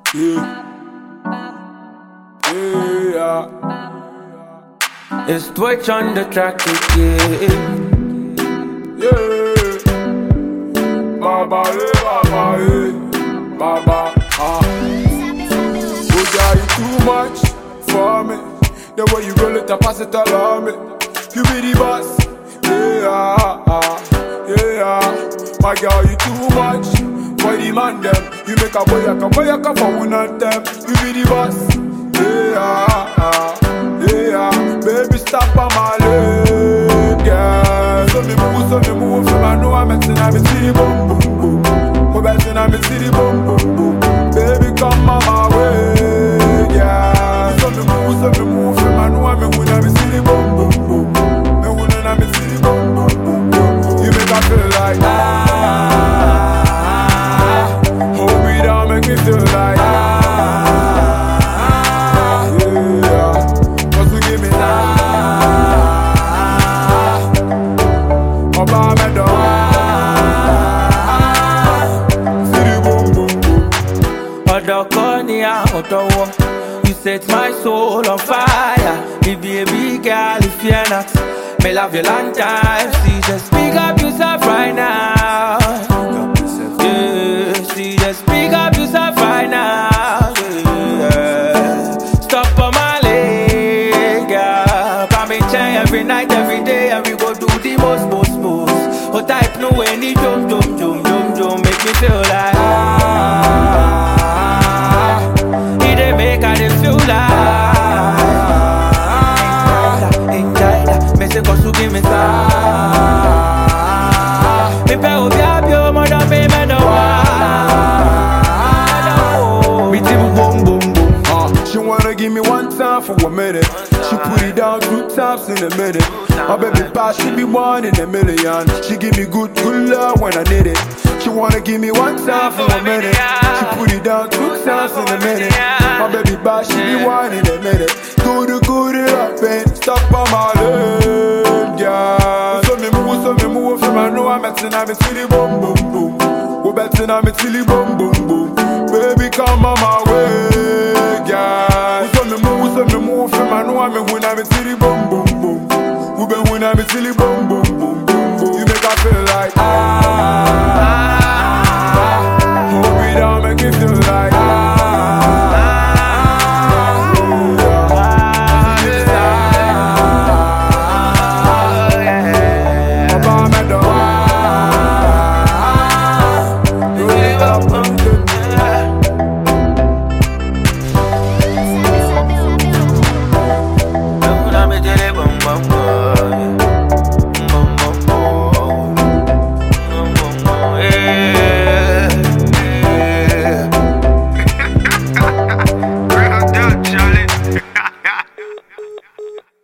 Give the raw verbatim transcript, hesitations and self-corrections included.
Yeah. Yeah. It's Twitch on the track again. Yeah. Baba, eh, Baba, eh. Baba, ah. Oh, yeah, you too much for me. The way you roll it, I pass it along me. You be the boss. Yeah, ah, yeah. My girl, you too much for the man them. You make a boy, a boy, a for one of them. You be the boss. Yeah, ah, yeah. Baby, stop on my leg, yeah. So me move, so me move. So I know I'm messing, I'm city boom, boom, boom. I'm messing, I'm city boom, boom, boom. Baby, come on my way, yeah. So me move, so me move. So I know I'm messing, I'm city boom, boom, boom. Me wanna, I'm city boom, boom, boom, boom. You make me feel like ah, hold me down, make me feel like ah. You set my soul on fire. If you a big girl, if you're not, me love you long time. See, just speak up yourself right now. Yeah, see, just speak up yourself right now. Yeah. Stop on my leg, girl. Come and change every night, every day, and we go do the most, most, most. Oh, type no any jump, jump, jump, jump, jump, make me feel like ah. Make I dey feel like enjoy that, me say cause you give me star. Me pay obi abio, more than me me no want. Me tip boom boom boom. Uh, she wanna give me one time for a minute. She put it down two times in a minute. My baby pie, she be one in a million. She give me good, good love when I need it. She wanna give me one time for a minute. She put it down two times in a minute. My baby pie, she be one in a minute. Do the good up and stop on my leg, yeah. So me move, so me move from I know I'm messing, I'm silly boom boom boom. We're betting I'm silly boom boom boom. Baby, come on my way, yeah. So me move, so me move from I know I'm when I'm silly boom boom boom. We been when I'm silly boom boom boom boom boom. You make I feel like ah, hold me down, make me feel